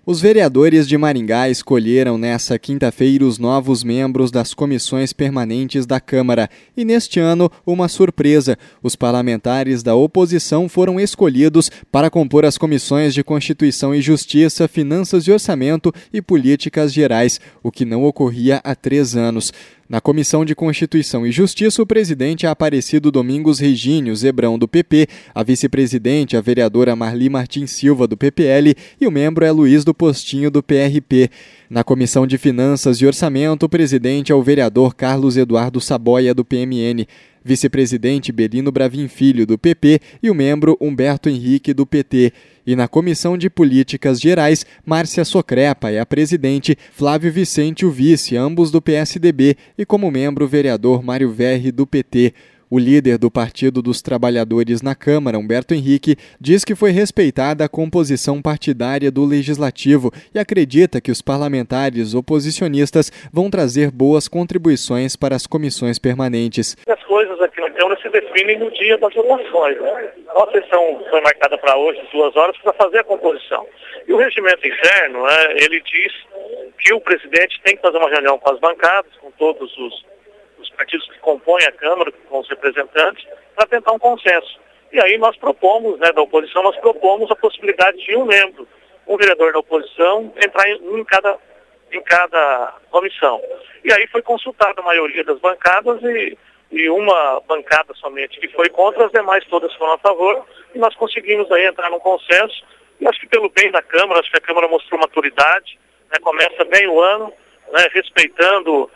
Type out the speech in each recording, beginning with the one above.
Os vereadores de Maringá escolheram nesta quinta-feira os novos membros das comissões permanentes da Câmara. E neste ano, uma surpresa: os parlamentares da oposição foram escolhidos para compor as comissões de Constituição e Justiça, Finanças e Orçamento e Políticas Gerais, o que não ocorria há 3 anos. Na Comissão de Constituição e Justiça, o presidente é Aparecido Domingos Regínio Zebrão, do PP, a vice-presidente, a vereadora Marli Martins Silva, do PPL, e o membro é Luiz do Postinho, do PRP. Na Comissão de Finanças e Orçamento, o presidente é o vereador Carlos Eduardo Saboia, do PMN, vice-presidente Belino Bravin Filho, do PP, e o membro Humberto Henrique, do PT. E na Comissão de Políticas Gerais, Márcia Socrepa é a presidente, Flávio Vicente o vice, ambos do PSDB, e como membro o vereador Mário Verri, do PT. O líder do Partido dos Trabalhadores na Câmara, Humberto Henrique, diz que foi respeitada a composição partidária do Legislativo e acredita que os parlamentares oposicionistas vão trazer boas contribuições para as comissões permanentes. As coisas aqui na Câmara se definem no dia das votações, né? A sessão foi marcada para hoje, 2 horas, para fazer a composição. E o regimento interno, ele diz que o presidente tem que fazer uma reunião com as bancadas, com todos os partidos que compõem a Câmara, com os representantes, para tentar um consenso. E aí nós propomos, da oposição, nós propomos a possibilidade de um membro, um vereador da oposição, entrar em cada comissão. E aí foi consultada a maioria das bancadas e uma bancada somente que foi contra, as demais todas foram a favor, e nós conseguimos aí entrar num consenso. E acho que pelo bem da Câmara, acho que a Câmara mostrou maturidade, começa bem o ano, respeitando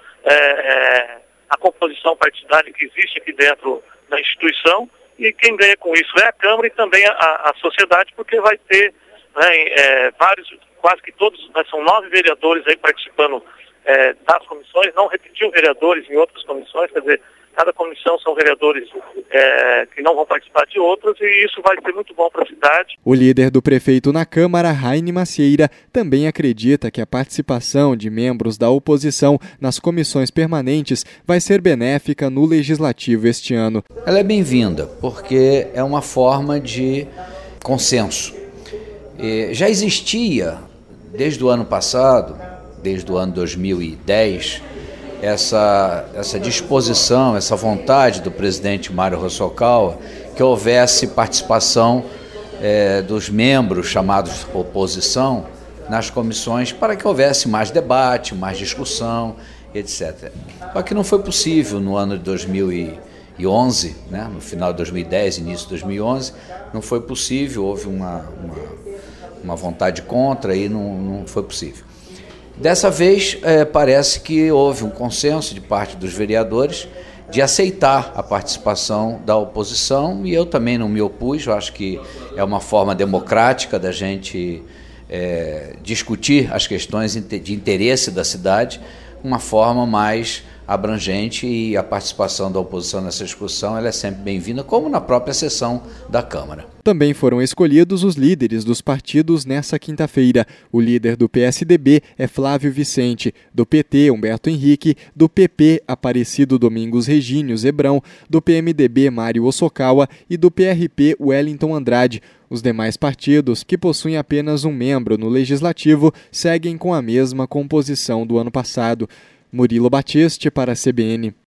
a composição partidária que existe aqui dentro da instituição, e quem ganha com isso é a Câmara e também a sociedade, porque vai ter vários, quase que todos, são 9 vereadores aí participando das comissões, não repetiu vereadores em outras comissões, quer dizer, cada comissão são vereadores que não vão participar de outras, e isso vai ser muito bom para a cidade. O líder do prefeito na Câmara, Raine Macieira, também acredita que a participação de membros da oposição nas comissões permanentes vai ser benéfica no Legislativo este ano. Ela é bem-vinda, porque é uma forma de consenso. Já existia, desde o ano passado, desde o ano 2010, essa disposição, essa vontade do presidente Mário Russockawa que houvesse participação dos membros chamados de oposição nas comissões, para que houvesse mais debate, mais discussão, etc. Só que não foi possível no ano de 2011, no final de 2010, início de 2011, não foi possível, houve uma vontade contra e não foi possível. Dessa vez, parece que houve um consenso de parte dos vereadores de aceitar a participação da oposição, e eu também não me opus. Eu acho que é uma forma democrática da gente discutir as questões de interesse da cidade, uma forma mais abrangente, e a participação da oposição nessa discussão ela é sempre bem-vinda, como na própria sessão da Câmara. Também foram escolhidos os líderes dos partidos nesta quinta-feira. O líder do PSDB é Flávio Vicente, do PT, Humberto Henrique, do PP, Aparecido Domingos Regínio Zebrão, do PMDB, Mário Hosokawa, e do PRP, Wellington Andrade. Os demais partidos, que possuem apenas um membro no Legislativo, seguem com a mesma composição do ano passado. Murilo Batiste para a CBN.